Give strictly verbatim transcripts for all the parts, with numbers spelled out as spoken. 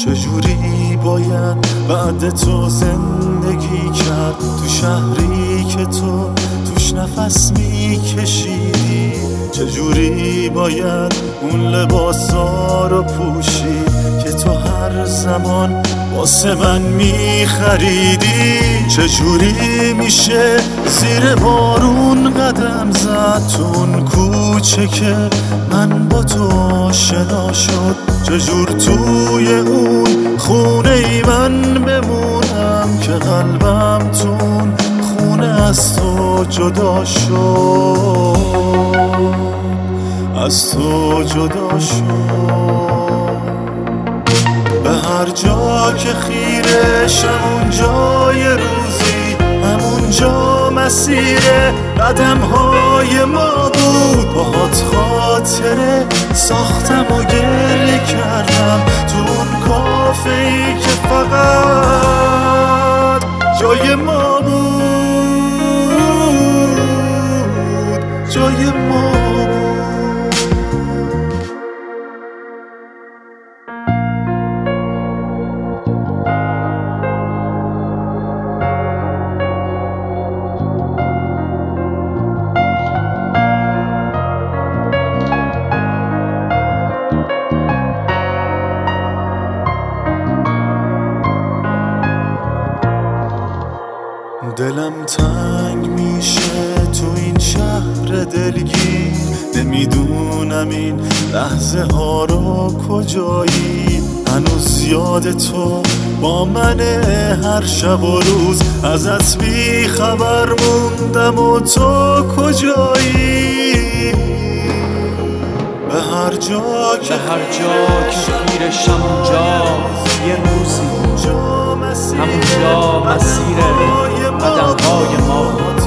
چجوری باید بعد تو زندگی کرد تو شهری که تو توش نفس میکشیدی؟ چجوری باید اون لباسا رو پوشید که تو هر زمان واسه من میخریدی؟ چجوری میشه زیر بارون قدم زد تو اون کوچه که من با تو آشنا شد؟ چجور توی اون خونه ای من بمونم که قلبم تو اون خونه از تو جدا شد، از تو جدا شد. به هر جا که خیرشم اون جای روزی، همون جا مسیر قدم های ما بود. باهات خاطره ساختم و گریه کردم تو اون کافه ای که فقط جای ما بود، جای ما بود. دلم تنگ میشه تو این شهر دلگیر، نمیدونم این لحظه ها رو کجایی. هنوز یاد تو با منه هر شب و روز، ازت بی خبر موندم و تو کجایی؟ به هر جا که به هر جا که خیرشم اونجا یه روزی، همونجا مسیر قدم های ما بود.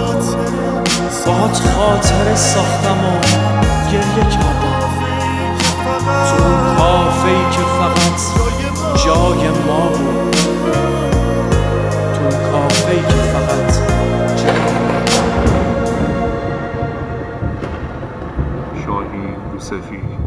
باهات خاطره ساختم و گریه کردم تو اون کافه‌ای که فقط جای ما بود، تو اون کافه‌ای که فقط جای ما بود. شاهین یوسفی